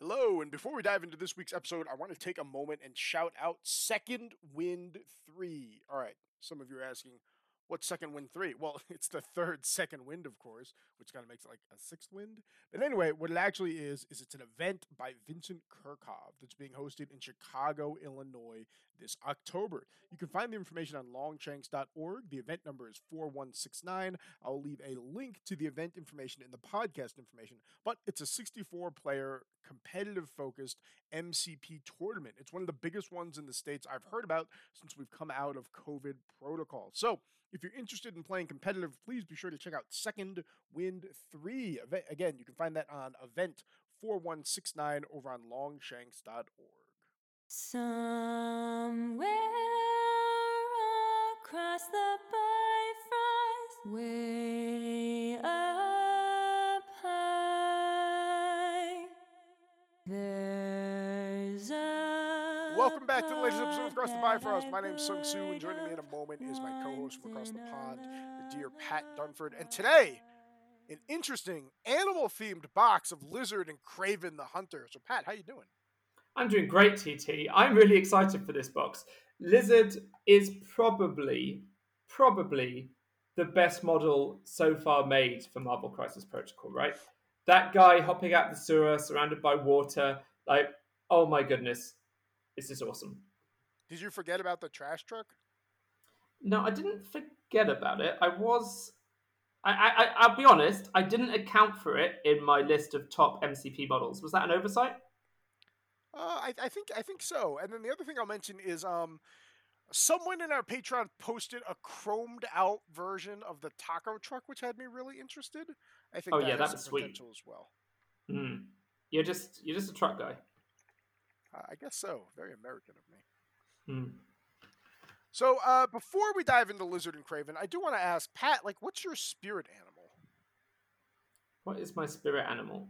Hello, and before we dive into this week's episode, I want to take a moment and shout out Second Wind 3. All right, some of you are asking, what's Second Wind 3? Well, it's the third Second Wind, of course, which kind of makes it like a sixth wind. But anyway, what it actually is it's an event by Vincent Kirchhoff that's being hosted in Chicago, Illinois this October. You can find the information on longshanks.org. The event number is 4169. I'll leave a link to the event information in the podcast information, but it's a 64 player competitive focused MCP tournament. It's one of the biggest ones in the States I've heard about since we've come out of COVID protocol. So if you're interested in playing competitive, please be sure to check out Second Wind 3. Again, you can find that on event 4169 over on longshanks.org. Somewhere across the Bifrost, way up high, there's a Welcome back to the latest episode of Across the Bifrost. My name's Sung Soo, and joining me in a moment is my co-host from across the pond, the dear Pat Dunford. And today, an interesting animal-themed box of Lizard and Craven the Hunter. So, Pat, how you doing? I'm doing great, TT. I'm really excited for this box. Lizard is probably the best model so far made for Marvel Crisis Protocol, right? That guy hopping out the sewer, surrounded by water, like, oh my goodness, this is awesome. Did you forget about the trash truck? No, I didn't forget about it. I'll be honest, I didn't account for it in my list of top MCP models. Was that an oversight? I think so. And then the other thing I'll mention is someone in our Patreon posted a chromed out version of the taco truck, which had me really interested. I think that has some potential as well. You're just a truck guy. I guess so. Very American of me. Mm. So before we dive into Lizard and Craven, I do want to ask Pat, like, what's your spirit animal? What is my spirit animal?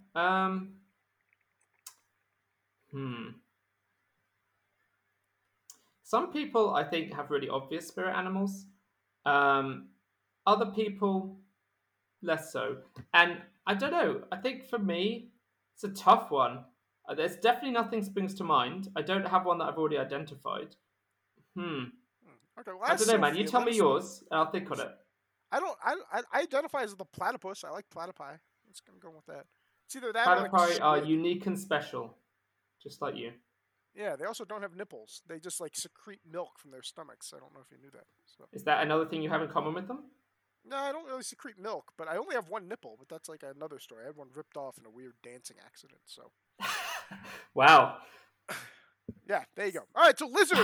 Some people, I think, have really obvious spirit animals. Other people, less so. And I don't know. I think for me, it's a tough one. There's definitely nothing springs to mind. I don't have one that I've already identified. Okay, well, I don't know, man. You tell me yours, and I'll think on it. I identify as the platypus. I like platypi. Let's go with that. It's either that platypi or like are unique and special, just like you. Yeah, they also don't have nipples. They just like secrete milk from their stomachs. I don't know if you knew that. So. Is that another thing you have in common with them? No, I don't really secrete milk, but I only have one nipple. But that's like another story. I had one ripped off in a weird dancing accident. So. Wow. Yeah, there you go. All right, so Lizard.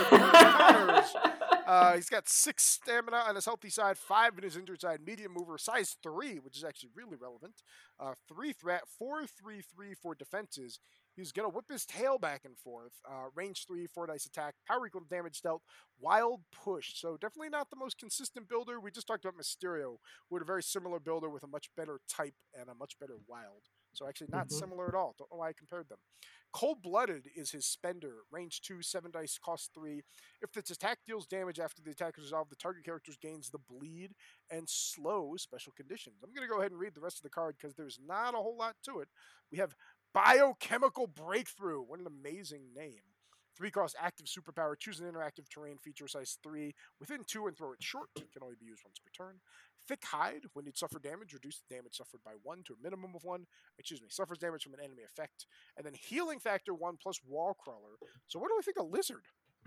He's got 6 stamina on his healthy side, 5 in his injured side, medium mover, size 3, which is actually really relevant. 3 threat, 4/3/3 for defenses. He's going to whip his tail back and forth. Range 3, 4 dice attack, power equal to damage dealt, wild push. So definitely not the most consistent builder. We just talked about Mysterio, who had a very similar builder with a much better type and a much better wild. So actually not similar at all. Don't know why I compared them. Cold-Blooded is his spender. Range 2, 7 dice, cost 3. If its attack deals damage after the attack is resolved, the target character gains the bleed and slow special conditions. I'm going to go ahead and read the rest of the card because there's not a whole lot to it. We have Biochemical Breakthrough. What an amazing name. 3-cost active superpower. Choose an interactive terrain feature size 3 within 2 and throw it short. Can only be used once per turn. Thick Hide. When it suffer damage, reduce the damage suffered by 1 to a minimum of 1. Suffers damage from an enemy effect. And then Healing Factor 1 plus Wall Crawler. So what do we think of Lizard?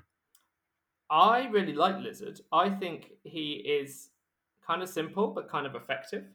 I really like Lizard. I think he is kind of simple but kind of effective.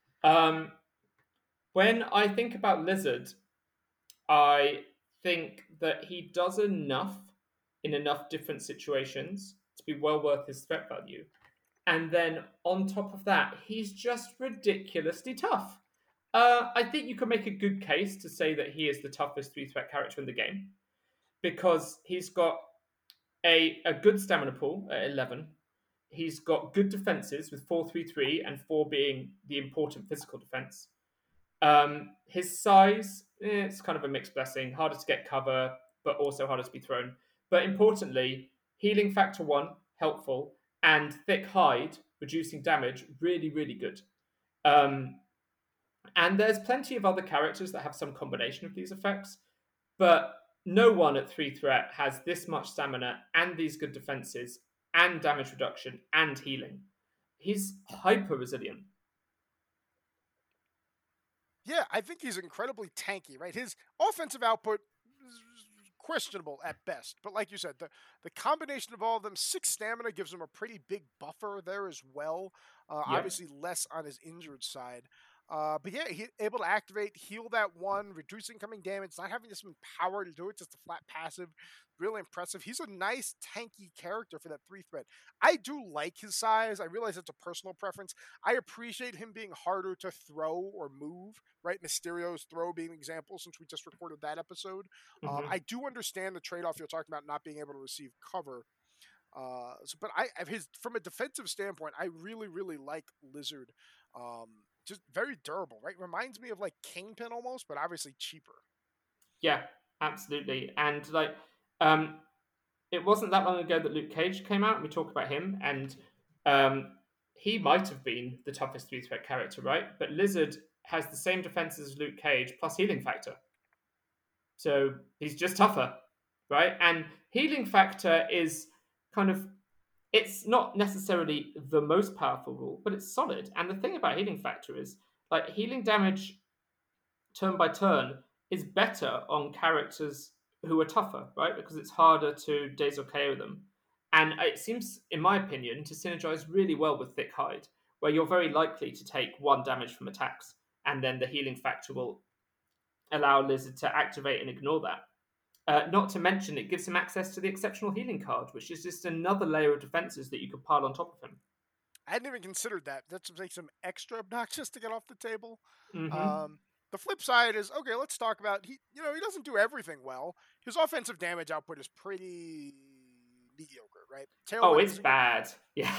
When I think about Lizard, I think that he does enough in enough different situations to be well worth his threat value. And then on top of that, he's just ridiculously tough. I think you can make a good case to say that he is the toughest 3-threat character in the game because he's got a good stamina pool at 11. He's got good defenses with 4/3/3 and 4 being the important physical defense. His size, it's kind of a mixed blessing. Harder to get cover, but also harder to be thrown. But importantly, Healing Factor 1, helpful, and Thick Hide, reducing damage, really, really good. And there's plenty of other characters that have some combination of these effects. But no one at 3 threat has this much stamina and these good defenses and damage reduction and healing. He's hyper resilient. Yeah, I think he's incredibly tanky, right? His offensive output is questionable at best, but like you said, the combination of all of them, 6 stamina gives him a pretty big buffer there as well. Yeah. Obviously, less on his injured side. But yeah, he's able to activate, heal that one, reduce incoming damage, not having to spend power to do it, just a flat passive. Really impressive. He's a nice tanky character for that 3 threat. I do like his size. I realize it's a personal preference. I appreciate him being harder to throw or move, right? Mysterio's throw being an example since we just recorded that episode. Mm-hmm. I do understand the trade off you're talking about not being able to receive cover. But his from a defensive standpoint, I really really like Lizard. Just very durable, right? Reminds me of like Kingpin almost, but obviously cheaper. Yeah, absolutely. And like, it wasn't that long ago that Luke Cage came out, and we talked about him, and he might have been the toughest 3 threat character, right? But Lizard has the same defenses as Luke Cage plus healing factor. So he's just tougher, right? And healing factor is kind of, it's not necessarily the most powerful rule, but it's solid. And the thing about healing factor is, like, healing damage turn by turn is better on characters who are tougher, right? Because it's harder to daze or KO them. And it seems, in my opinion, to synergize really well with Thick Hide, where you're very likely to take 1 damage from attacks, and then the healing factor will allow Lizard to activate and ignore that. Not to mention, it gives him access to the exceptional healing card, which is just another layer of defenses that you could pile on top of him. I hadn't even considered that. That makes him extra obnoxious to get off the table. Mm-hmm. The flip side is okay. Let's talk about he doesn't do everything well. His offensive damage output is pretty mediocre, right? It's bad. Yeah.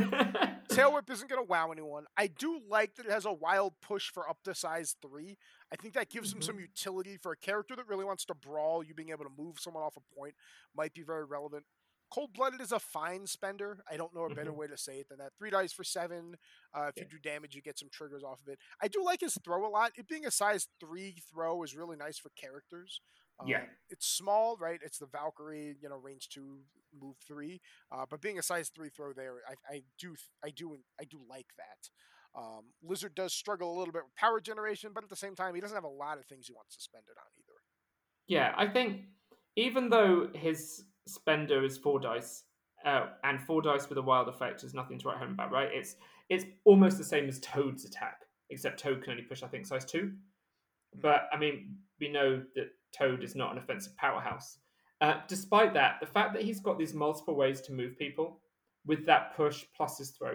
Tail Whip isn't going to wow anyone. I do like that it has a wild push for up to size 3. I think that gives him some utility for a character that really wants to brawl. You being able to move someone off a point might be very relevant. Cold Blooded is a fine spender. I don't know a better way to say it than that. 3 dice for 7. If you do damage, you get some triggers off of it. I do like his throw a lot. It being a size 3 throw is really nice for characters. It's small, right? It's the Valkyrie, range 2, move 3. But being a size 3 throw there, I do like that. Lizard does struggle a little bit with power generation, but at the same time, he doesn't have a lot of things he wants to spend it on either. Yeah, I think even though his spender is 4 dice, and 4 dice with a wild effect is nothing to write home about, right? It's almost the same as Toad's attack, except Toad can only push, I think, size 2. But I mean, we know that Toad is not an offensive powerhouse. Despite that, the fact that he's got these multiple ways to move people with that push plus his throw,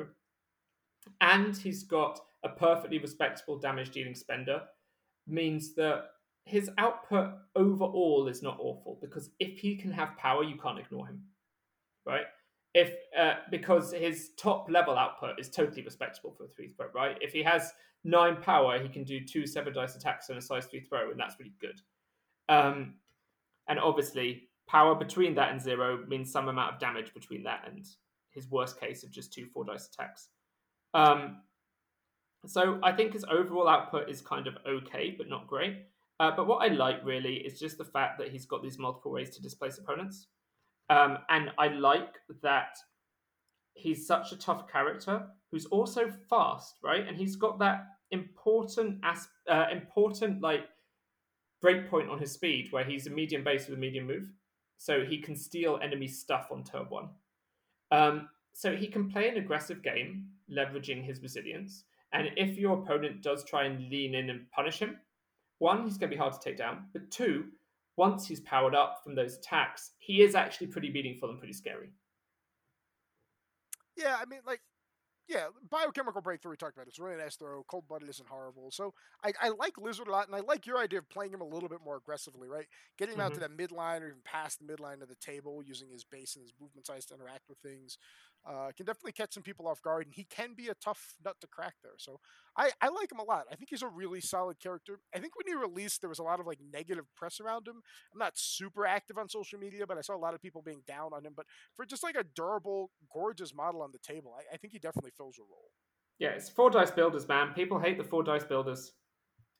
and he's got a perfectly respectable damage dealing spender, means that his output overall is not awful, because if he can have power, you can't ignore him, right? Because his top level output is totally respectable for a 3 throw, right? If he has 9 power, he can do 2 7 dice attacks and a size 3 throw, and that's really good. And obviously, power between that and 0 means some amount of damage between that and his worst case of just 2 4 dice attacks. So I think his overall output is kind of okay, but not great. But what I like really is just the fact that he's got these multiple ways to displace opponents. And I like that he's such a tough character who's also fast, right? And he's got that important like breakpoint on his speed where he's a medium base with a medium move. So he can steal enemy stuff on turn 1. So he can play an aggressive game, leveraging his resilience. And if your opponent does try and lean in and punish him, 1, he's going to be hard to take down. But 2, once he's powered up from those attacks, he is actually pretty meaningful and pretty scary. Yeah, I mean, Biochemical Breakthrough we talked about. It's really nice throw. Cold Blooded isn't horrible. So I like Lizard a lot, and I like your idea of playing him a little bit more aggressively, right? Getting him out to that midline or even past the midline of the table, using his base and his movement size to interact with things. Can definitely catch some people off guard, and he can be a tough nut to crack there. So I like him a lot. I think he's a really solid character. I think when he released, there was a lot of negative press around him. I'm not super active on social media, but I saw a lot of people being down on him. But for just a durable, gorgeous model on the table, I think he definitely fills a role. Yeah, it's 4 dice builders, man. People hate the 4 dice builders.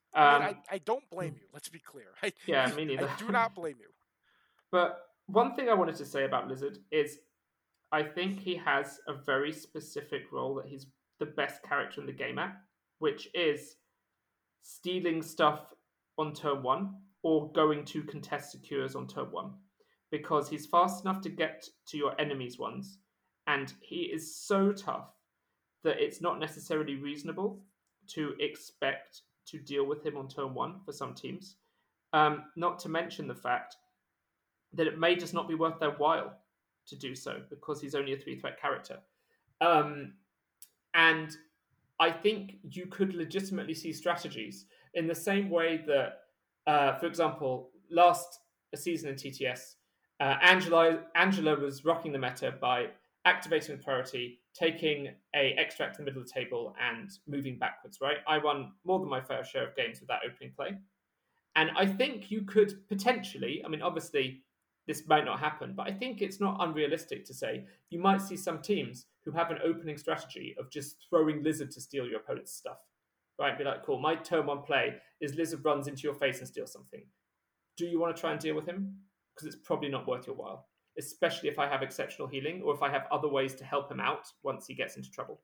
I mean, Um, I don't blame you. Let's be clear. yeah, me I neither. do not blame you. But one thing I wanted to say about Lizard is I think he has a very specific role that he's the best character in the game at, which is stealing stuff on turn one or going to contest secures on turn one. Because he's fast enough to get to your enemy's ones, and he is so tough that it's not necessarily reasonable to expect to deal with him on turn one for some teams. Not to mention the fact that it may just not be worth their while to do so because he's only a 3 threat character. Um, and I think you could legitimately see strategies in the same way that, for example, last season in TTS, Angela was rocking the meta by activating the priority, taking a extract in the middle of the table, and moving backwards. Right, I won more than my fair share of games with that opening play. And I think you could potentially, I mean, obviously, this might not happen, but I think it's not unrealistic to say you might see some teams who have an opening strategy of just throwing Lizard to steal your opponent's stuff. Right? Be like, cool, my turn one play is Lizard runs into your face and steals something. Do you want to try and deal with him? Because it's probably not worth your while, especially if I have exceptional healing or if I have other ways to help him out once he gets into trouble.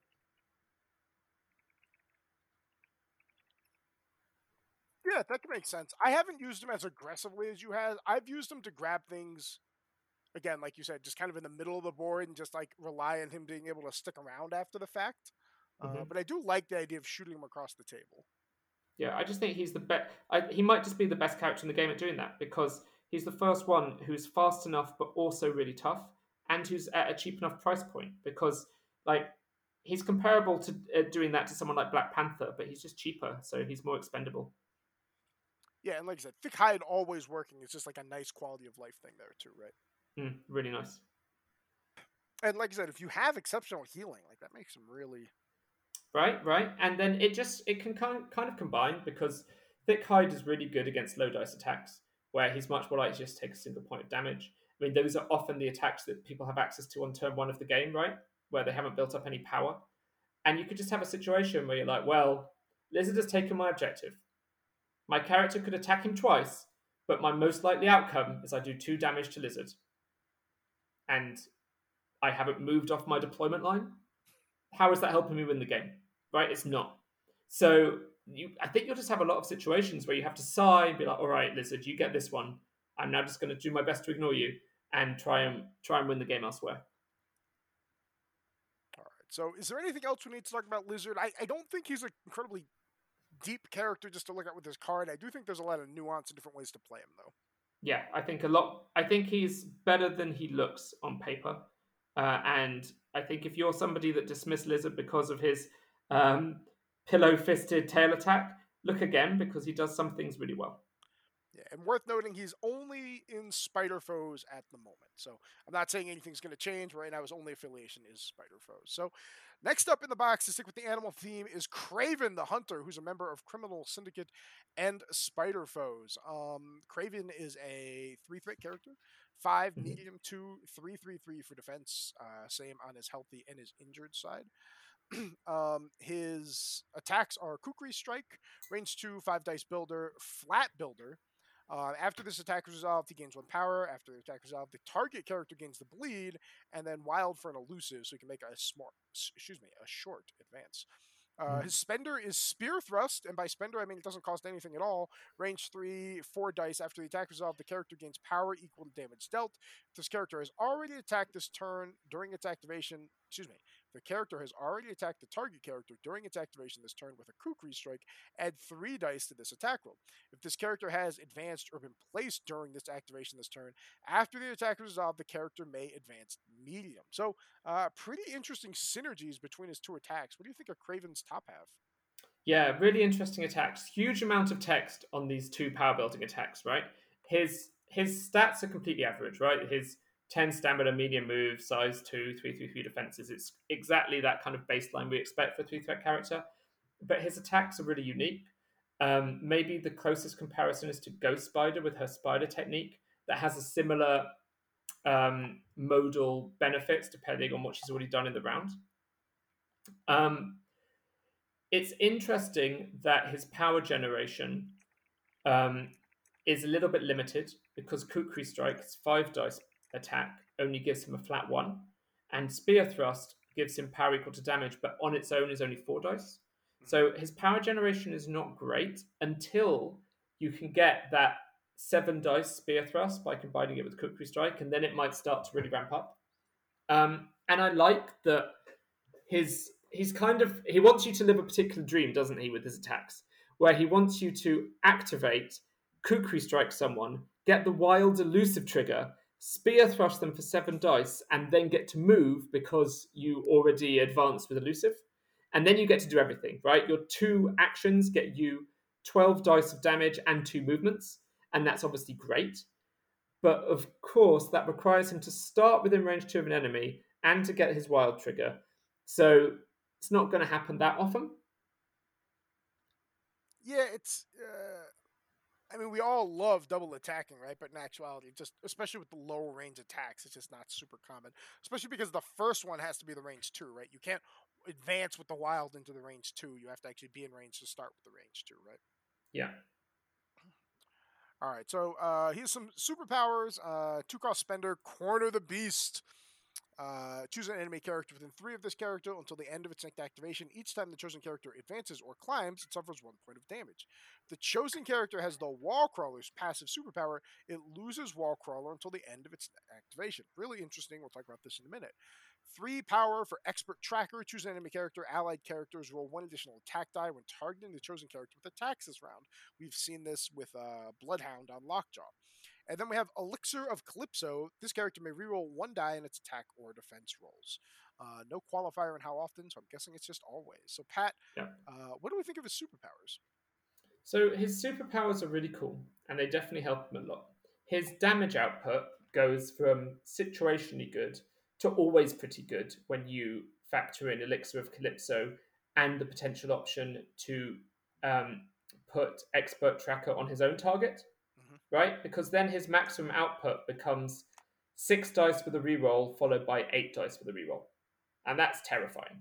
Yeah, that can make sense. I haven't used him as aggressively as you have. I've used him to grab things, again, like you said, just kind of in the middle of the board and just like rely on him being able to stick around after the fact. Mm-hmm. But I do like the idea of shooting him across the table. Yeah, I just think he's the best. He might just be the best character in the game at doing that because he's the first one who's fast enough but also really tough, and who's at a cheap enough price point. Because like he's comparable to doing that to someone like Black Panther, but he's just cheaper, so he's more expendable. Yeah, and like I said, thick hide always working. It's just like a nice quality of life thing there too, right? Really nice. And like I said, if you have exceptional healing, like that makes him really Right, and then it can kind of combine because Thick Hide is really good against low dice attacks, where he's much more likely to just take a single point of damage. I mean, those are often the attacks that people have access to on turn one of the game, right? Where they haven't built up any power. And you could just have a situation where you're like, well, Lizard has taken my objective. My character could attack him twice, but my most likely outcome is I do 2 damage to Lizard. And I haven't moved off my deployment line. How is that helping me win the game? Right? It's not. So I think you'll just have a lot of situations where you have to sigh and be like, all right, Lizard, you get this one. I'm now just going to do my best to ignore you and try and win the game elsewhere. all right. So, is there anything else we need to talk about Lizard? I don't think he's an incredibly deep character just to look at with his card. I do think there's a lot of nuance and different ways to play him, though. Yeah, I think a lot. I think he's better than he looks on paper, and I think if you're somebody that dismissed Lizard because of his pillow-fisted tail attack, look again because he does some things really well. Yeah, and worth noting, he's only in Spider Foes at the moment. So I'm not saying anything's going to change. Right now, his only affiliation is Spider Foes. So next up in the box to stick with the animal theme is Kraven the Hunter, who's a member of Criminal Syndicate and Spider Foes. Kraven is a 3 threat character. 5 medium, 2, 3/3/3 for defense. Same on his healthy and his injured side. His attacks are Kukri Strike, range 2, 5 dice builder, flat builder. After this attack is resolved, he gains 1 power. After the attack is resolved, the target character gains the bleed, and then wild for an elusive, so he can make a short advance. His spender is Spear Thrust, and by spender I mean it doesn't cost anything at all. Range 3, 4 dice. After the attack is resolved, the character gains power equal to damage dealt. If this character has already attacked this turn during its activation, the character has already attacked the target character during its activation this turn with a Kukri Strike, add 3 dice to this attack roll. If this character has advanced or been placed during this activation this turn, after the attack is resolved, the character may advance medium. So, pretty interesting synergies between his 2 attacks. What do you think of Kraven's top half? Yeah, really interesting attacks. Huge amount of text on these 2 power building attacks, right? His stats are completely average, right? His 10 stamina, medium move, size 2, 3/3/3 defenses. It's exactly that kind of baseline we expect for a 3-threat character. But his attacks are really unique. Maybe the closest comparison is to Ghost Spider with her spider technique that has a similar modal benefits depending on what she's already done in the round. it's interesting that his power generation is a little bit limited because Kukri Strike's 5 dice attack only gives him a flat 1, and Spear Thrust gives him power equal to damage, but on its own is only 4 dice. So his power generation is not great until you can get that 7 dice Spear Thrust by combining it with Kukri Strike, and then it might start to really ramp up. And I like that he wants you to live a particular dream, doesn't he, with his attacks, where he wants you to activate Kukri Strike someone, get the wild elusive trigger, Spear Thrust them for 7 dice, and then get to move because you already advanced with elusive. And then you get to do everything, right? Your 2 actions get you 12 dice of damage and 2 movements, and that's obviously great. But of course, that requires him to start within range 2 of an enemy and to get his wild trigger. So it's not going to happen that often. Yeah, it's. I mean, we all love double attacking, right? But in actuality, just especially with the low range attacks, it's just not super common. Especially because the first one has to be the range 2, right? You can't advance with the wild into the range 2. You have to actually be in range to start with the range 2, right? Yeah. All right, so here's some superpowers. 2-cost spender, Corner the Beast. Choose an enemy character within 3 of this character until the end of its next activation. Each time the chosen character advances or climbs, it suffers 1 point of damage. If the chosen character has the Wallcrawler's passive superpower, it loses Wallcrawler until the end of its activation. Really interesting. We'll talk about this in a minute. 3 power for Expert Tracker. Choose an enemy character. Allied characters roll 1 additional attack die when targeting the chosen character with attacks this round. We've seen this with Bloodhound on Lockjaw. And then we have Elixir of Calypso. This character may reroll 1 die in its attack or defense rolls. No qualifier in how often, so I'm guessing it's just always. So, Pat, what do we think of his superpowers? So his superpowers are really cool, and they definitely help him a lot. His damage output goes from situationally good to always pretty good when you factor in Elixir of Calypso and the potential option to put Expert Tracker on his own target. Right? Because then his maximum output becomes 6 dice with a reroll followed by 8 dice with a reroll. And that's terrifying.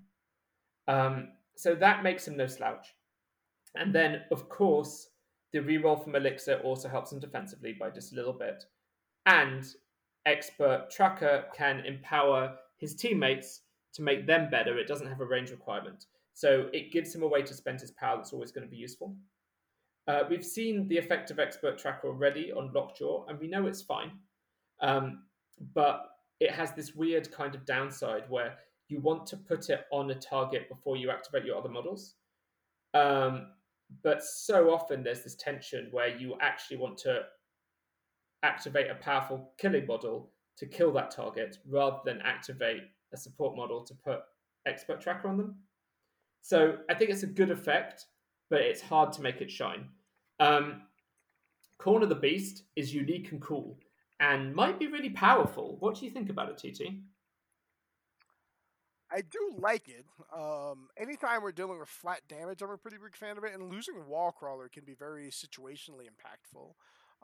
So that makes him no slouch. And then, of course, the reroll from Elixir also helps him defensively by just a little bit. And Expert Tracker can empower his teammates to make them better. It doesn't have a range requirement. So it gives him a way to spend his power that's always going to be useful. We've seen the effect of Expert Tracker already on Lockjaw, and we know it's fine. But it has this weird kind of downside where you want to put it on a target before you activate your other models. But so often there's this tension where you actually want to activate a powerful killing model to kill that target rather than activate a support model to put Expert Tracker on them. So I think it's a good effect, but it's hard to make it shine. Corner the Beast is unique and cool and might be really powerful. What do you think about it, TT? I do like it. Anytime we're dealing with flat damage, I'm a pretty big fan of it, and losing Wallcrawler can be very situationally impactful.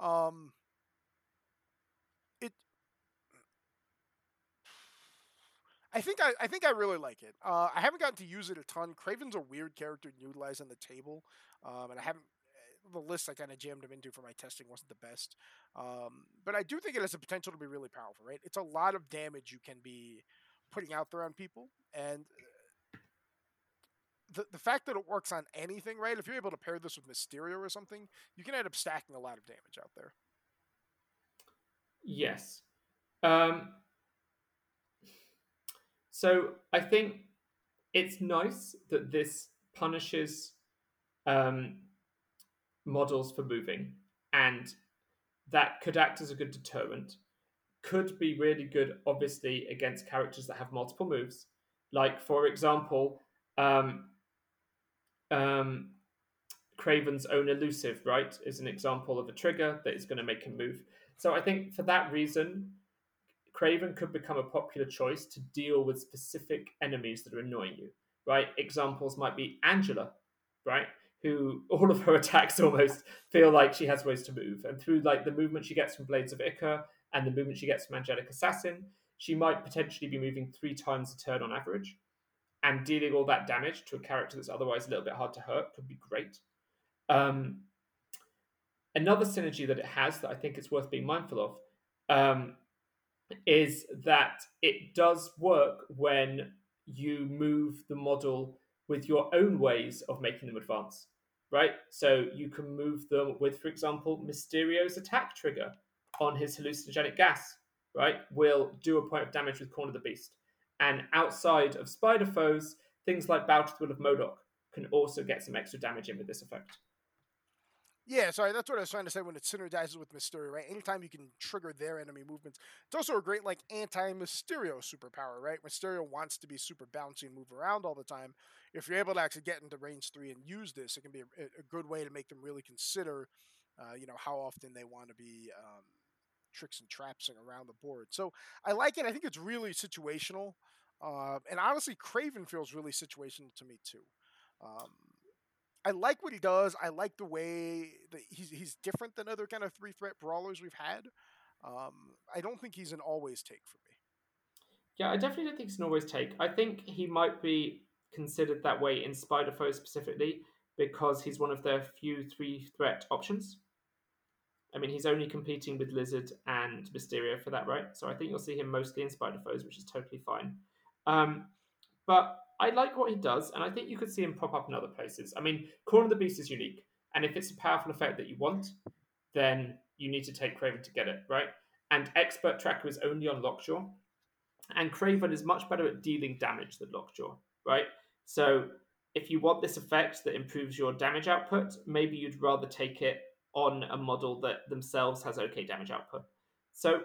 I think I really like it. I haven't gotten to use it a ton. Craven's a weird character to utilize on the table, and I haven't. The list I kind of jammed him into for my testing wasn't the best, but I do think it has the potential to be really powerful. Right, it's a lot of damage you can be putting out there on people, and the fact that it works on anything, right? If you're able to pair this with Mysterio or something, you can end up stacking a lot of damage out there. Yes. So I think it's nice that this punishes models for moving, and that could act as a good deterrent. Could be really good, obviously, against characters that have multiple moves. Like, for example, Craven's own elusive, right, is an example of a trigger that is going to make him move. So I think for that reason, Craven could become a popular choice to deal with specific enemies that are annoying you, right? Examples might be Angela, right? Who all of her attacks almost feel like she has ways to move. And through like the movement she gets from Blades of Ichor and the movement she gets from Angelic Assassin, she might potentially be moving 3 times a turn on average. and dealing all that damage to a character that's otherwise a little bit hard to hurt could be great. Um, Another synergy that it has that I think it's worth being mindful of is that it does work when you move the model with your own ways of making them advance, right? So you can move them with, for example, Mysterio's attack trigger on his hallucinogenic gas, right? Will do a point of damage with Corner the Beast. And outside of Spider Foes, things like Bow to the Will of Modok can also get some extra damage in with this effect. Yeah, sorry, that's what I was trying to say when it synergizes with Mysterio, right? Anytime you can trigger their enemy movements, it's also a great like anti-Mysterio superpower, right? Mysterio wants to be super bouncy and move around all the time. If you're able to actually get into range 3 and use this, it can be a good way to make them really consider, how often they want to be tricks and trapsing around the board. So I like it. I think it's really situational, and honestly, Craven feels really situational to me too. Um, I like what he does. I like the way that he's different than other kind of 3 threat brawlers we've had. I don't think he's an always take for me. Yeah, I definitely don't think it's an always take. I think he might be considered that way in Spider Foe specifically because he's one of their few 3 threat options. I mean, he's only competing with Lizard and Mysterio for that, right? So I think you'll see him mostly in Spider Foes, which is totally fine. But I like what he does, and I think you could see him pop up in other places. I mean, Corner of the Beast is unique, and if it's a powerful effect that you want, then you need to take Craven to get it, right? And Expert Tracker is only on Lockjaw, and Craven is much better at dealing damage than Lockjaw, right? So if you want this effect that improves your damage output, maybe you'd rather take it on a model that themselves has okay damage output. So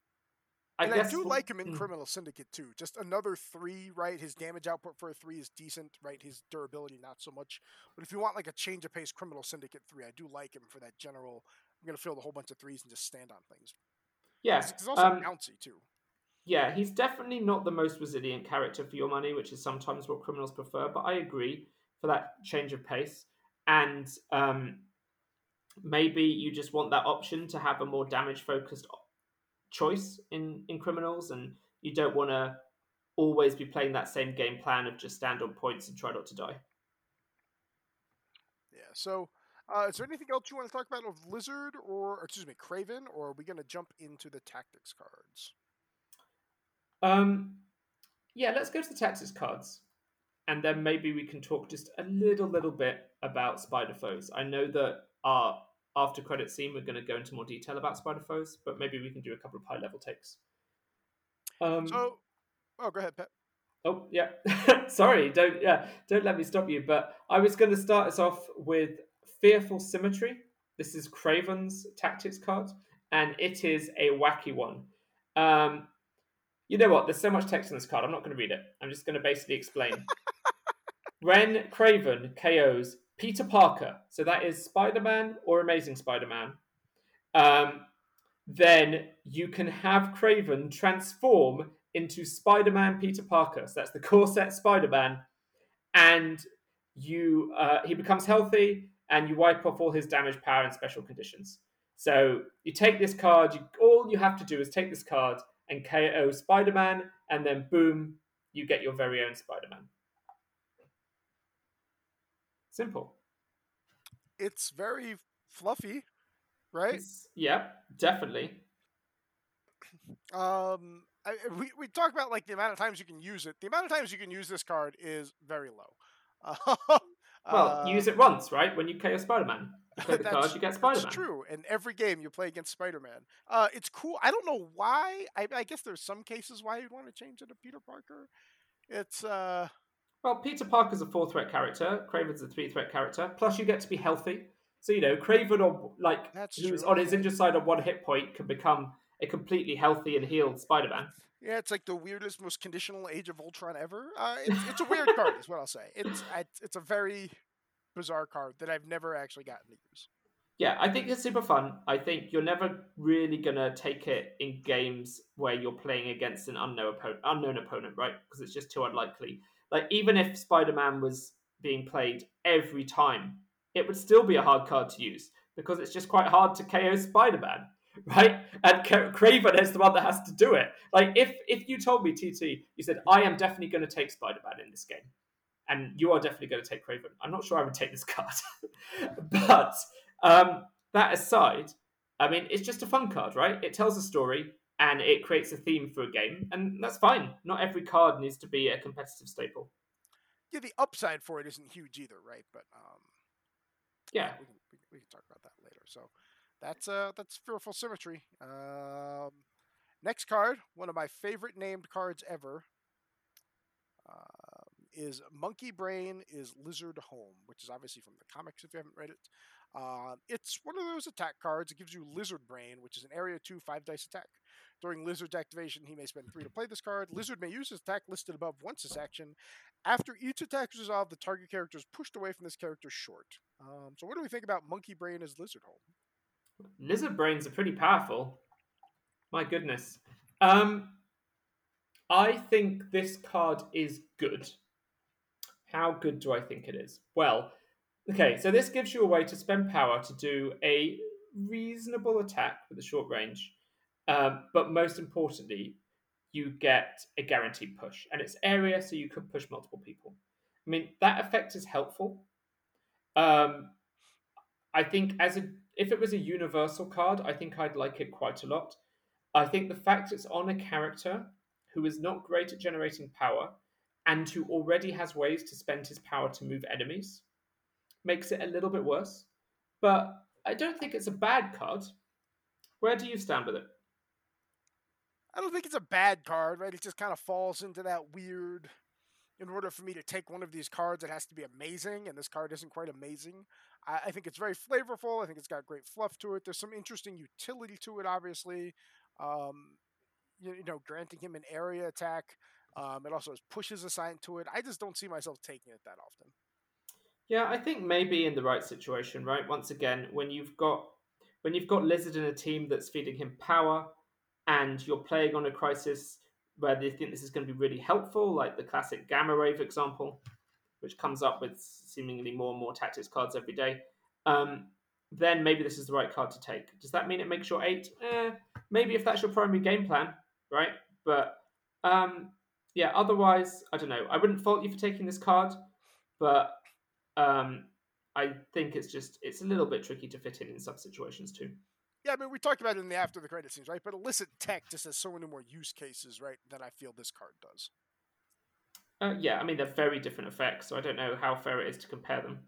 I do like him in Criminal Syndicate too. Just another 3, right? His damage output for a 3 is decent, right? His durability not so much. But if you want like a change of pace Criminal Syndicate 3, I do like him for that general. I'm gonna field a whole bunch of 3s and just stand on things. Yeah, he's also bouncy too. Yeah, he's definitely not the most resilient character for your money, which is sometimes what criminals prefer. But I agree for that change of pace, and maybe you just want that option to have a more damage focused choice in criminals, and you don't want to always be playing that same game plan of just stand on points and try not to die. Yeah. So, is there anything else you want to talk about of Lizard or excuse me, Craven, or are we going to jump into the tactics cards? Yeah, let's go to the tactics cards, and then maybe we can talk just a little bit about Spider Foes. I know that our after credit scene we're going to go into more detail about Spider Foes, but maybe we can do a couple of high level takes. Go ahead, Pep. Oh yeah, sorry, don't let me stop you. But I was going to start us off with Fearful Symmetry. This is Craven's tactics card, and it is a wacky one. You know what? There's so much text on this card. I'm not going to read it. I'm just going to basically explain. When Craven KOs Peter Parker, so that is Spider-Man or Amazing Spider-Man, then you can have Craven transform into Spider-Man Peter Parker. So that's the core set Spider-Man, and he becomes healthy, and you wipe off all his damage, power, and special conditions. So you take this card. All you have to do is take this card and KO Spider-Man, and then boom, you get your very own Spider-Man. Simple. It's very fluffy, right? Yeah, definitely. We talk about like the amount of times you can use it. The amount of times you can use this card is very low. Well, you use it once, right? When you KO Spider-Man. You play the card, you get Spider-Man. That's true. In every game you play against Spider-Man. It's cool. I don't know why. I guess there's some cases why you'd want to change it to Peter Parker. It's Well, Peter Parker's a 4-threat character. Craven's a 3-threat character. Plus, you get to be healthy. So, Craven, who's on his injured side on 1 hit point, can become a completely healthy and healed Spider-Man. Yeah, it's like the weirdest, most conditional Age of Ultron ever. It's a weird card, is what I'll say. It's a very bizarre card that I've never actually gotten to use. Yeah, I think it's super fun. I think you're never really going to take it in games where you're playing against an unknown opponent, right? Because it's just too unlikely. Like, even if Spider-Man was being played every time, it would still be a hard card to use because it's just quite hard to KO Spider-Man. right? And Craven is the one that has to do it. Like, if you told me, TT, you said, I am definitely going to take Spider-Man in this game, and you are definitely going to take Craven, I'm not sure I would take this card. But that aside, I mean, it's just a fun card, right? It tells a story, and it creates a theme for a game, and that's fine. Not every card needs to be a competitive staple. Yeah, the upside for it isn't huge either, right? But Yeah. we can talk about that later. So that's Fearful Symmetry. Next card, one of my favorite named cards ever, is Monkey Brain is Lizard Home, which is obviously from the comics if you haven't read it. It's one of those attack cards. It gives you Lizard Brain, which is an area 2 5 dice attack. During Lizard's activation, he may spend 3 to play this card. Lizard may use his attack listed above once this action. After each attack is resolved, the target character is pushed away from this character's short. So what do we think about Monkey Brain as Lizard Home? Lizard Brains are pretty powerful. My goodness. I think this card is good. How good do I think it is? Well, okay, so this gives you a way to spend power to do a reasonable attack with a short range. But most importantly, you get a guaranteed push. And it's area, so you could push multiple people. I mean, that effect is helpful. I think if it was a universal card, I think I'd like it quite a lot. I think the fact it's on a character who is not great at generating power and who already has ways to spend his power to move enemies makes it a little bit worse. But I don't think it's a bad card. Where do you stand with it? I don't think it's a bad card, right? It just kind of falls into that weird. In order for me to take one of these cards, it has to be amazing, and this card isn't quite amazing. I think it's very flavorful. I think it's got great fluff to it. There's some interesting utility to it, obviously. Granting him an area attack. It also has pushes assigned to it. I just don't see myself taking it that often. Yeah, I think maybe in the right situation, right? Once again, when you've got Lizard in a team that's feeding him power, and you're playing on a crisis where they think this is going to be really helpful, like the classic Gamma Rave example, which comes up with seemingly more and more tactics cards every day, then maybe this is the right card to take. Does that mean it makes your 8? Maybe if that's your primary game plan, right? But yeah, otherwise, I don't know. I wouldn't fault you for taking this card, but I think it's a little bit tricky to fit in some situations too. Yeah, I mean, we talked about it in the after the credit scenes, right? But illicit tech just has so many more use cases, right, than I feel this card does. Yeah, I mean, they're very different effects, so I don't know how fair it is to compare them.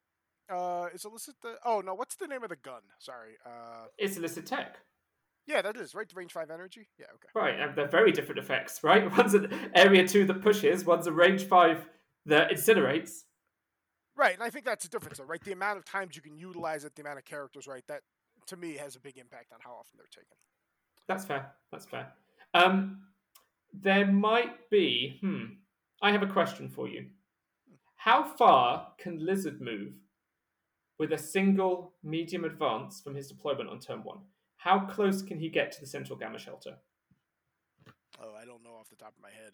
Is illicit the... Oh, no, what's the name of the gun? Sorry. It's illicit tech. Yeah, that is, right? The range 5 energy? Yeah, okay. Right, and they're very different effects, right? One's an area 2 that pushes, one's a range 5 that incinerates. Right, and I think that's the difference, though, right? The amount of times you can utilize it, the amount of characters, right? That, to me, has a big impact on how often they're taken. That's fair. There might be... I have a question for you. How far can Lizard move with a single medium advance from his deployment on turn 1? How close can he get to the central gamma shelter? Oh, I don't know off the top of my head.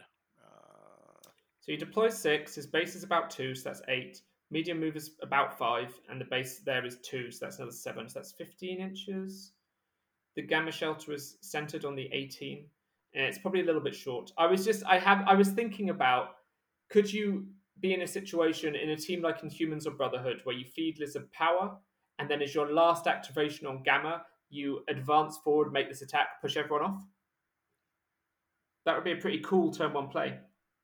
So he deploys 6, his base is about 2, so that's 8. Medium move is about 5, and the base there is 2, so that's another 7, so that's 15 inches. The gamma shelter is centered on the 18, and it's probably a little bit short. I was thinking about, could you be in a situation in a team like Inhumans or Brotherhood where you feed Lizard power, and then as your last activation on Gamma, you advance forward, make this attack, push everyone off? That would be a pretty cool turn 1 play.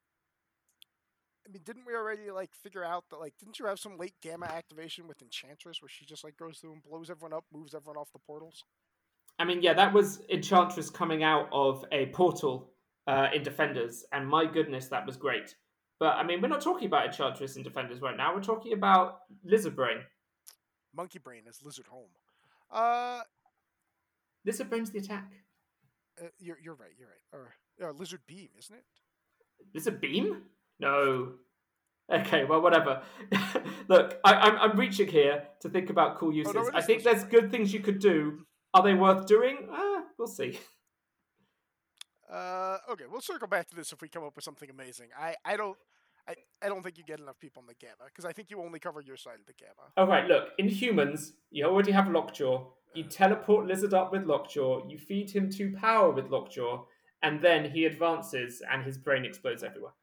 I mean, didn't we already figure out that didn't you have some late Gamma activation with Enchantress where she just goes through and blows everyone up, moves everyone off the portals? I mean, yeah, that was Enchantress coming out of a portal in Defenders, and my goodness, that was great. But, I mean, we're not talking about Enchantress in Defenders right now. We're talking about Lizard Brain. Monkey Brain is Lizard Home. Lizard Brain's the attack. You're right. Or Lizard Beam, isn't it? Lizard Beam? No. Okay, well, whatever. Look, I'm reaching here to think about cool uses. I think there's good things you could do. Are they worth doing? We'll see. Okay, we'll circle back to this if we come up with something amazing. I don't I don't think you get enough people in the Gamma because I think you only cover your side of the Gamma. All right, look, in humans, you already have Lockjaw. You teleport Lizard up with Lockjaw. You feed him 2 power with Lockjaw, and then he advances and his brain explodes everywhere.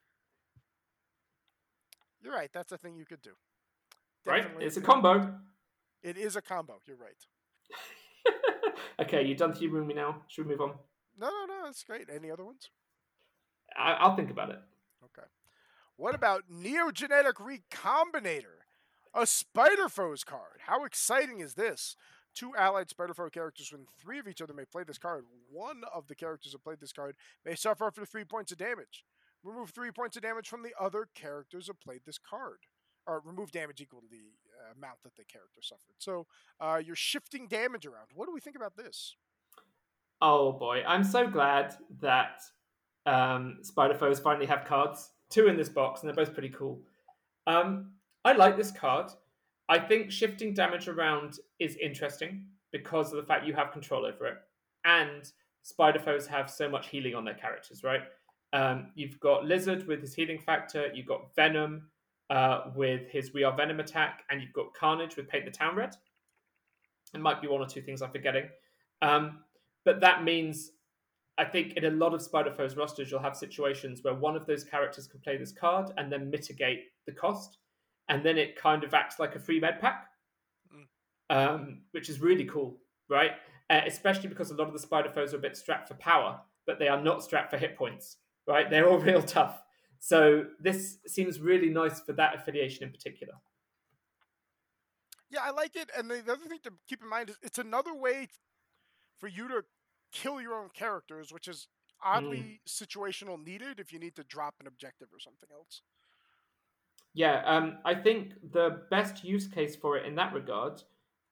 You're right. That's a thing you could do. Right? Definitely It's a thing combo. you could do. It is a combo. You're right. Okay, you done humoring me now? Should we move on? No, that's great. Any other ones? I'll think about it. Okay. What about Neogenetic Recombinator? A Spider-Foes card. How exciting is this? 2 allied Spider-Foe characters when 3 of each other may play this card. One of the characters who played this card may suffer up to 3 points of damage. Remove 3 points of damage from the other characters who played this card. Or remove damage equal to the amount that the character suffered. So you're shifting damage around. What do we think about this? Oh boy, I'm so glad that Spider-Foes finally have cards. 2 in this box, and they're both pretty cool. I like this card. I think shifting damage around is interesting because of the fact you have control over it. And Spider-Foes have so much healing on their characters, right? You've got Lizard with his healing factor, you've got Venom with his We Are Venom attack, and you've got Carnage with Paint the Town Red. It might be 1 or 2 things I'm forgetting. But that means, I think in a lot of Spider-Foes rosters, you'll have situations where one of those characters can play this card and then mitigate the cost. And then it kind of acts like a free med pack, which is really cool, right? Especially because a lot of the Spider-Foes are a bit strapped for power, but they are not strapped for hit points, right? They're all real tough. So this seems really nice for that affiliation in particular. Yeah, I like it. And the other thing to keep in mind is it's another way for you to kill your own characters, which is oddly situational needed if you need to drop an objective or something else. Yeah, I think the best use case for it in that regard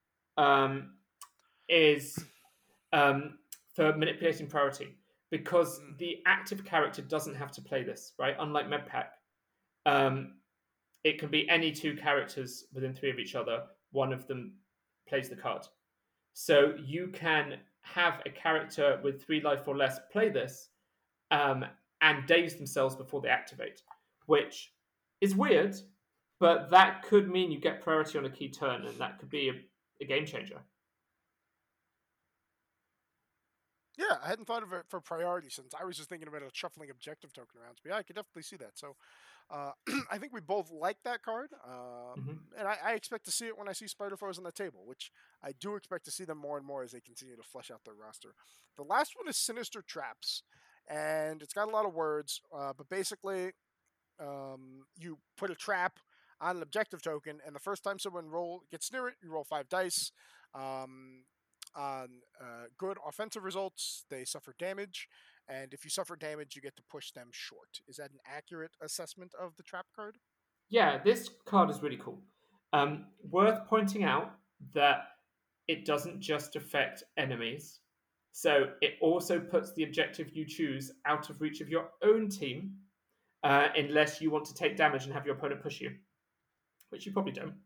is for manipulating priority, because the active character doesn't have to play this, right? Unlike Medpack, it can be any 2 characters within 3 of each other. One of them plays the card. So you can have a character with 3 life or less play this and daze themselves before they activate, which is weird, but that could mean you get priority on a key turn, and that could be a game changer. Yeah, I hadn't thought of it for priority since I was just thinking about a shuffling objective token around. But yeah, I could definitely see that. So I think we both like that card. And I expect to see it when I see Spider-Foes on the table, which I do expect to see them more and more as they continue to flesh out their roster. The last one is Sinister Traps. And it's got a lot of words, but basically you put a trap on an objective token, and the first time someone gets near it, you roll 5 dice. On good offensive results, they suffer damage, and if you suffer damage, you get to push them short. Is that an accurate assessment of the trap card? Yeah, this card is really cool. Worth pointing out that it doesn't just affect enemies, so it also puts the objective you choose out of reach of your own team, unless you want to take damage and have your opponent push you, which you probably don't.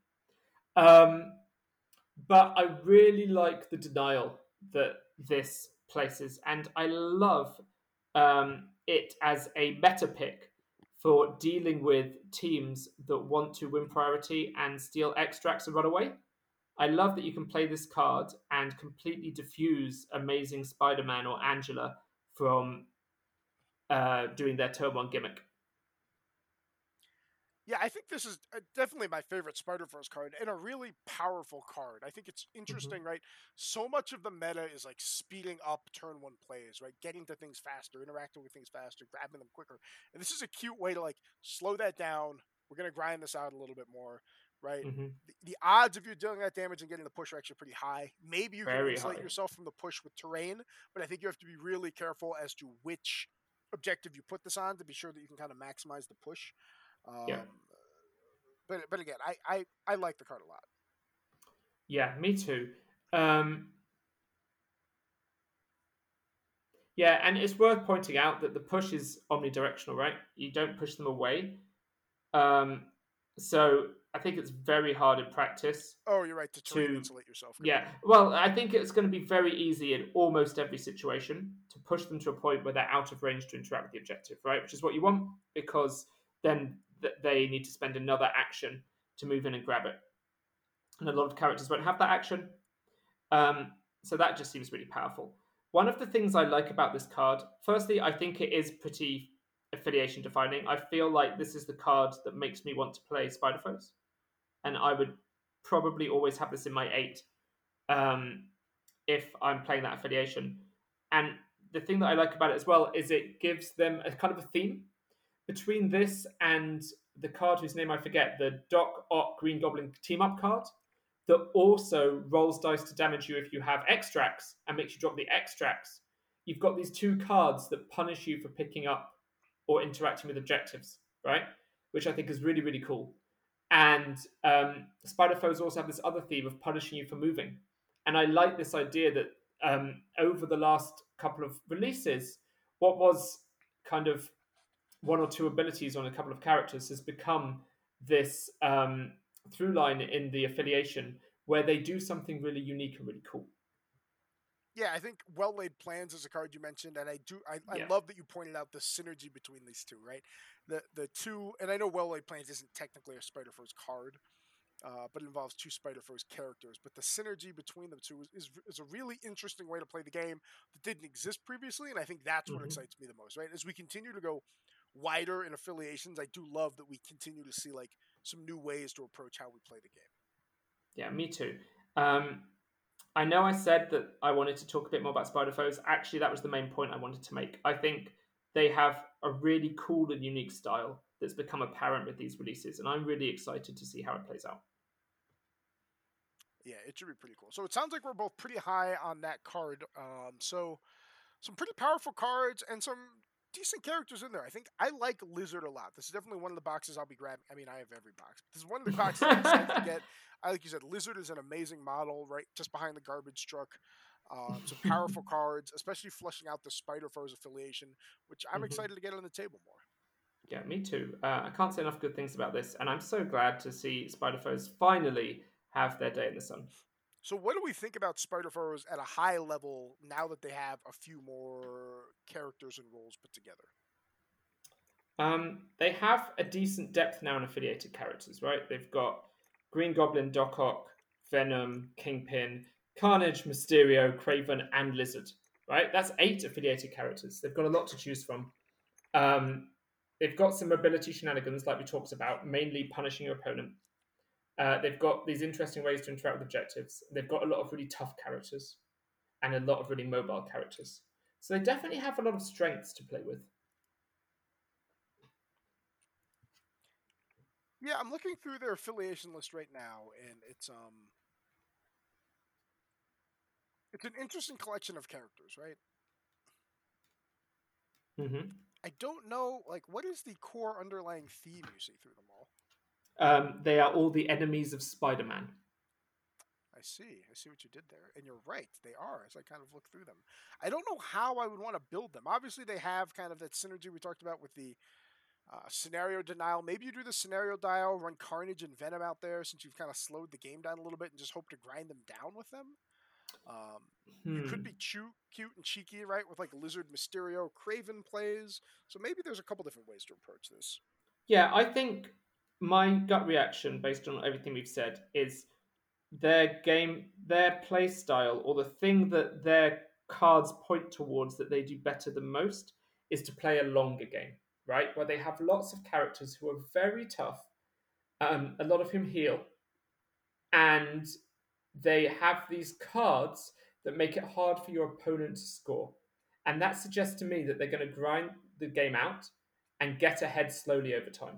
But I really like the denial that this places, and I love it as a meta pick for dealing with teams that want to win priority and steal extracts and run away. I love that you can play this card and completely diffuse Amazing Spider-Man or Angela from doing their turn 1 gimmick. Yeah, I think this is definitely my favorite Spider-Verse card and a really powerful card. I think it's interesting, right? So much of the meta is like speeding up turn 1 plays, right? Getting to things faster, interacting with things faster, grabbing them quicker. And this is a cute way to like slow that down. We're going to grind this out a little bit more, right? The odds of you dealing that damage and getting the push are actually pretty high. Maybe you can insulate yourself from the push with terrain, but I think you have to be really careful as to which objective you put this on to be sure that you can kind of maximize the push. But again, I like the card a lot. Yeah, me too. Yeah, and it's worth pointing out that the push is omnidirectional, right? You don't push them away. So I think it's very hard in practice. Oh, you're right, to insulate yourself. Yeah, well, I think it's going to be very easy in almost every situation to push them to a point where they're out of range to interact with the objective, right? Which is what you want, because then that they need to spend another action to move in and grab it. And a lot of characters won't have that action. So that just seems really powerful. One of the things I like about this card, firstly, I think it is pretty affiliation defining. I feel like this is the card that makes me want to play Spider Foes, and I would probably always have this in my 8 if I'm playing that affiliation. And the thing that I like about it as well is it gives them a kind of a theme between this and the card whose name I forget, the Doc Ock Green Goblin team up card, that also rolls dice to damage you if you have extracts and makes you drop the extracts. You've got these 2 cards that punish you for picking up or interacting with objectives, right? Which I think is really, really cool. And Spider Foes also have this other theme of punishing you for moving. And I like this idea that over the last couple of releases, what was kind of 1 or 2 abilities on a couple of characters has become this through line in the affiliation where they do something really unique and really cool. Yeah, I think Well Laid Plans is a card you mentioned, and I Yeah. love that you pointed out the synergy between these two, right? The two, and I know Well Laid Plans isn't technically a Spider Foes card, but it involves 2 Spider Foes characters. But the synergy between the two is a really interesting way to play the game that didn't exist previously, and I think that's what excites me the most, right? As we continue to go wider in affiliations, I do love that we continue to see like some new ways to approach how we play the game. Yeah, me too. I know I said that I wanted to talk a bit more about Spider Foes. Actually, that was the main point I wanted to make. I think they have a really cool and unique style that's become apparent with these releases, and I'm really excited to see how it plays out. Yeah, it should be pretty cool. So it sounds like we're both pretty high on that card. So some pretty powerful cards and some decent characters in there. I think I like Lizard a lot. This is definitely one of the boxes I'll be grabbing. I mean, I have every box. This is one of the boxes I'm excited to get. Like you said, Lizard is an amazing model, right? Just behind the garbage truck. Some powerful cards, especially flushing out the Spider Foes affiliation, which I'm excited to get on the table more. Yeah, me too. I can't say enough good things about this, and I'm so glad to see Spider Foes finally have their day in the sun. So, what do we think about Spider Foes at a high level now that they have a few more characters and roles put together? They have a decent depth now in affiliated characters, right? They've got Green Goblin, Doc Ock, Venom, Kingpin, Carnage, Mysterio, Kraven, and Lizard, right? That's 8 affiliated characters. They've got a lot to choose from. They've got some ability shenanigans, like we talked about, mainly punishing your opponent. They've got these interesting ways to interact with objectives. They've got a lot of really tough characters and a lot of really mobile characters. So they definitely have a lot of strengths to play with. Yeah, I'm looking through their affiliation list right now, and it's an interesting collection of characters, right? Mm-hmm. I don't know, like, what is the core underlying theme you see through them all? They are all the enemies of Spider-Man. I see what you did there, and you're right, they are. As I kind of look through them, I don't know how I would want to build them. Obviously, they have kind of that synergy we talked about with the scenario denial. Maybe you do the scenario dial, run Carnage and Venom out there since you've kind of slowed the game down a little bit, and just hope to grind them down with them. You could be cute and cheeky, right? With like Lizard, Mysterio, Kraven plays. So maybe there's a couple different ways to approach this. Yeah, I think my gut reaction, based on everything we've said, is their play style, or the thing that their cards point towards that they do better than most, is to play a longer game, right? Where they have lots of characters who are very tough, a lot of whom heal, and they have these cards that make it hard for your opponent to score. And that suggests to me that they're going to grind the game out and get ahead slowly over time.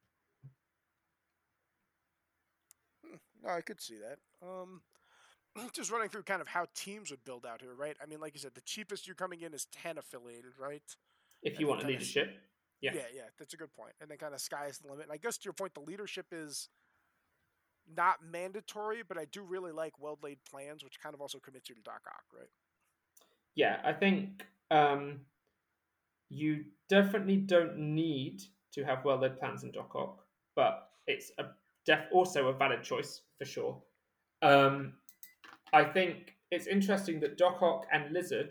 No, I could see that. Just running through kind of how teams would build out here, right? I mean, like you said, the cheapest you're coming in is 10 affiliated, right? If you want a leadership. Yeah, that's a good point. And then kind of sky's the limit. And I guess to your point, the leadership is not mandatory, but I do really like well-laid plans, which kind of also commits you to Doc Ock, right? Yeah, I think you definitely don't need to have well-laid plans in Doc Ock, but it's also a valid choice for sure. I think it's interesting that Doc Ock and Lizard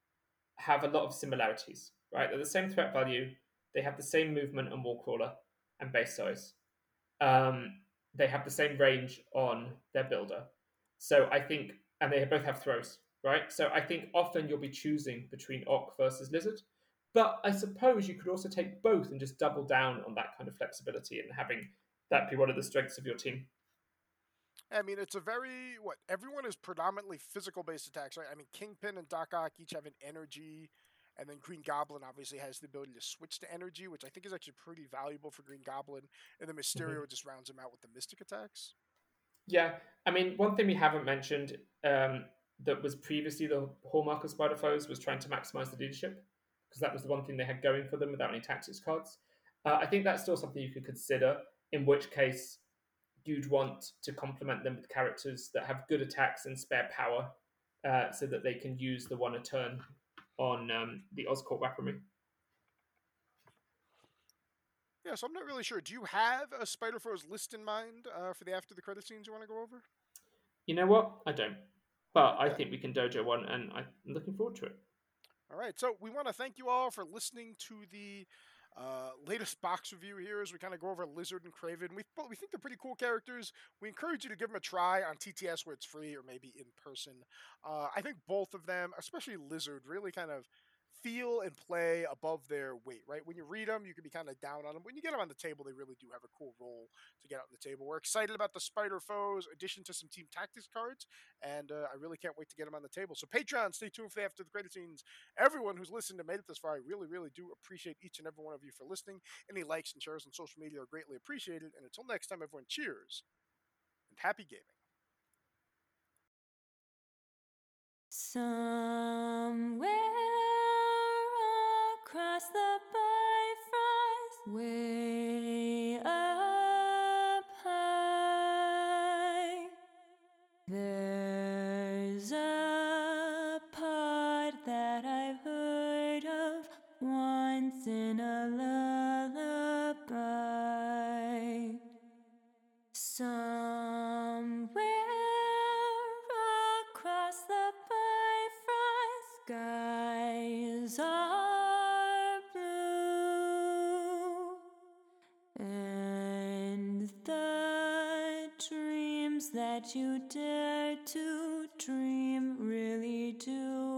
have a lot of similarities, right? They're the same threat value. They have the same movement and wall crawler. and base size. They have the same range on their builder. So I think, and they both have throws, right? So I think often you'll be choosing between Orc versus Lizard. But I suppose you could also take both and just double down on that kind of flexibility and having that be one of the strengths of your team. I mean, it's a very everyone is predominantly physical based attacks, right? I mean, Kingpin and Doc Ock each have an energy, and then Green Goblin obviously has the ability to switch to energy, which I think is actually pretty valuable for Green Goblin. And then Mysterio just rounds him out with the Mystic attacks. Yeah, I mean, one thing we haven't mentioned that was previously the hallmark of Spider Foes was trying to maximize the leadership, because that was the one thing they had going for them without any tactics cards. I think that's still something you could consider, in which case you'd want to complement them with characters that have good attacks and spare power, so that they can use the one a turn on the Oscorp weaponry. Yeah, so I'm not really sure. Do you have a Spider Foes list in mind for the after the credit scenes you want to go over? You know what? I don't. But I think we can dojo one, and I'm looking forward to it. All right, so we want to thank you all for listening to the latest box review here as we kind of go over Lizard and Kraven. We think they're pretty cool characters. We encourage you to give them a try on TTS where it's free or maybe in person. I think both of them, especially Lizard, really kind of feel and play above their weight, right? When you read them, you can be kind of down on them. When you get them on the table, they really do have a cool role to get out on the table. We're excited about the Spider Foes addition to some Team Tactics cards, and I really can't wait to get them on the table. So Patreon, stay tuned for the after the credit scenes. Everyone who's listened and made it this far, I really, really do appreciate each and every one of you for listening. Any likes and shares on social media are greatly appreciated. And until next time, everyone, cheers and happy gaming. Somewhere across the Bifrost, way up high, there's a pod that I've heard of once in a lullaby. Somewhere across the Bifrost, skies are blue, and the dreams that you dare to dream really do